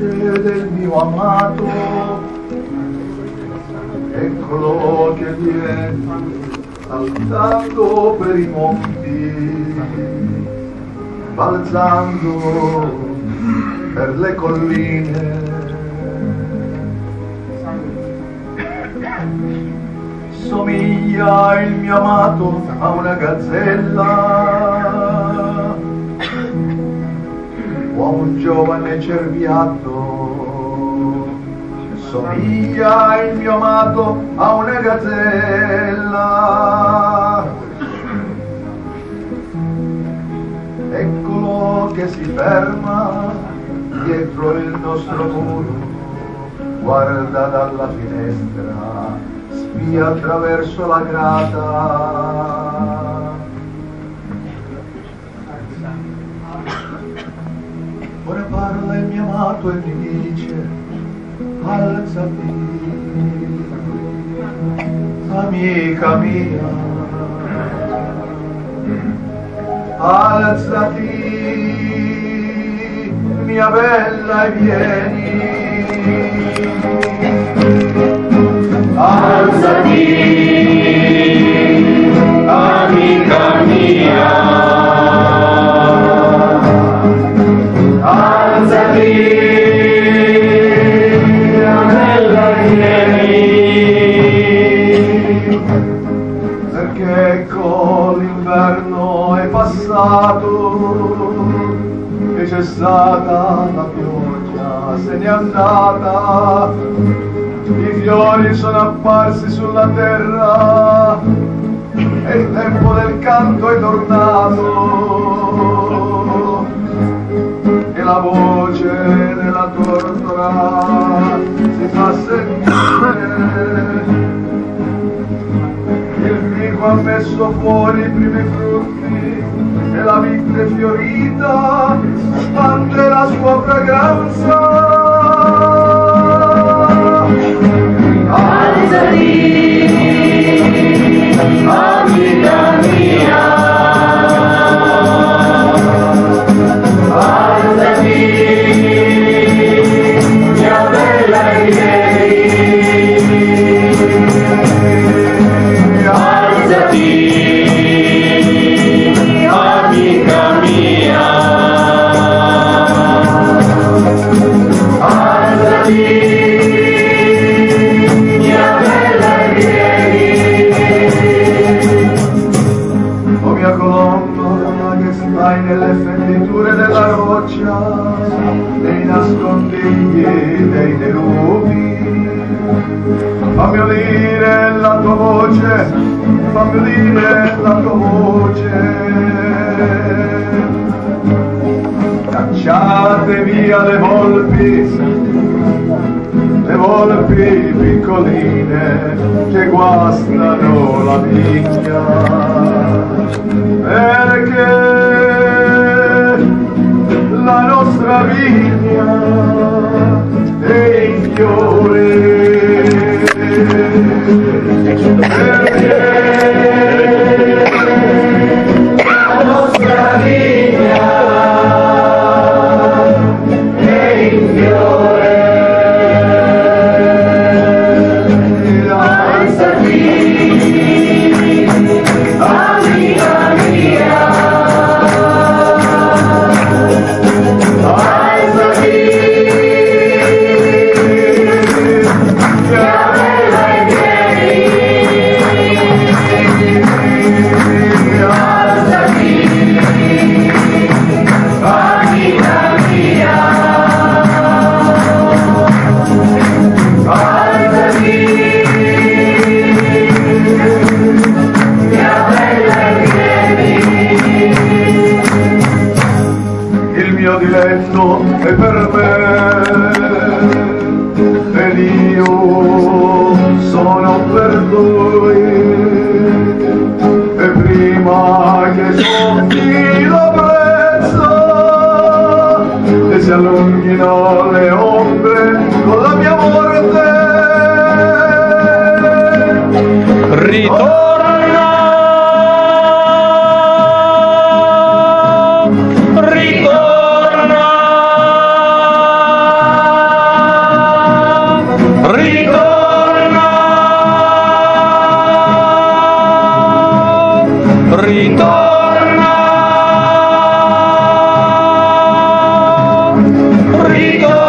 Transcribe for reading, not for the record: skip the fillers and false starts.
morte del mio amato, eccolo che viene saltando per i monti, balzando per le colline. Somiglia il mio amato a una gazzella o a un giovane cerbiatto. Somiglia il mio amato a una gazzella. Eccolo che si ferma dietro il nostro muro, guarda dalla finestra, spia attraverso la grata. Ora parla il mio amato e mi dice: alzati, amica mia, alzati, mia bella, e vieni. Alzati, amica mia, alzati, mia bella, vieni. Perché ecco l'inverno è passato e c'è stata la pioggia, se n'è andata. I fiori sono apparsi sulla terra e il tempo del canto è tornato e la voce della tortora si fa sentire. Il fico ha messo fuori i primi frutti e la vite fiorita spande la sua fragranza. Alzati, amica mia, alzati, mia bella, vieni. Alzati, amica mia, alzati. Nelle fenditure della roccia, nei nascondigli dei derubi, fammi udire la tua voce, fammi udire la tua voce. Cacciate via le volpi piccoline che guastano la vigna, perché la nostra vigna è in fiore, perché la nostra vigna è in fiore. E per me ed io sono per lui, e prima che soffi la brezza e si allunghino le ombre con la mia morte, ritorno. ritorno